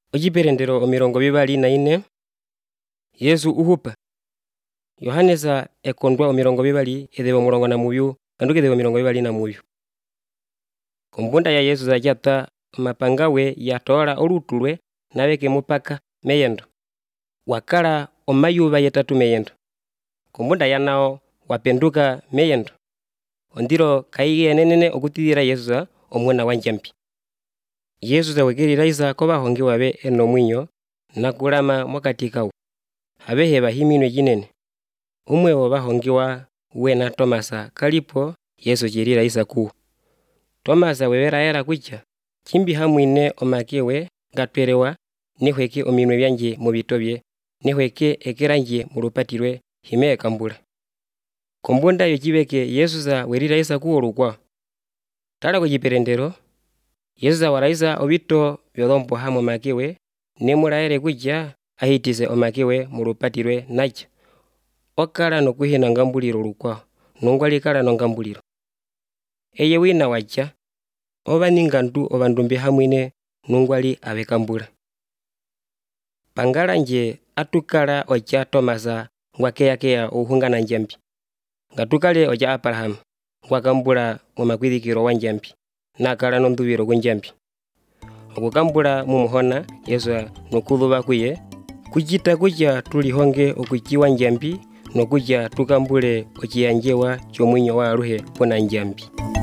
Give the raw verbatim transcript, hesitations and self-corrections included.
Ociperendero omirongo vivali naine. Yesu uhupa. Yohanesa ekondwa omirongo vivali edheva omulongo na muyu kanduka edheva omirongo vivali na muyu. Kombunda ya Yesu zakyata mapangawe yatoola olutulwe naveke mupaka meyendo. Wakala omayuva yetatu meyendo. Kombunda yanao wapenduka meyendo. Ondilo kaige enenene okutidhila Yesu omwana wa Njambi. Yesu zawekelilaisa kovahongi wabe eno mwinyo nakulama mokati kawu. Avehe bahiminwe jinene. Umwe wovahongiwa wena Tomasa kalipo Yesu chililaisa kuwo. Tomasa wewelaela kutya chimbi hamwine omakewe ngatwelewa nihweke ominwe byanje mubitobye nihweke ekelanje mulupatilwe hime ekambula. Kombunda yochiveke Yesu zawelilaisa kuwo lukwa. Tala kuchiperendero Yesu zawalaisa obito byolompo hamo makewe nemulaele kutya ahitise omakewe mulupatilwe nacha. Okala nokuhina ngambulilo lukwa nungwali kala nongambulilo. Eye wina wacha ovaningandu ovandumbi hamwine nungwali avekambula. Pangalanje atukala ocha Tomasa ngwakeya-keya uhunga na Njambi. Ngatukale ocha Abraham ngwakambula mumakwidhikilo wa Njambi nakala nonduvilo kunjambi. Okukambula mumuhona Yesu nokudhuva kuye kuchita kutya tulihonge okuchiwa Njambi nokutya tukambule ochiyanjewa chomwinyo wa aluhe pona Njambi.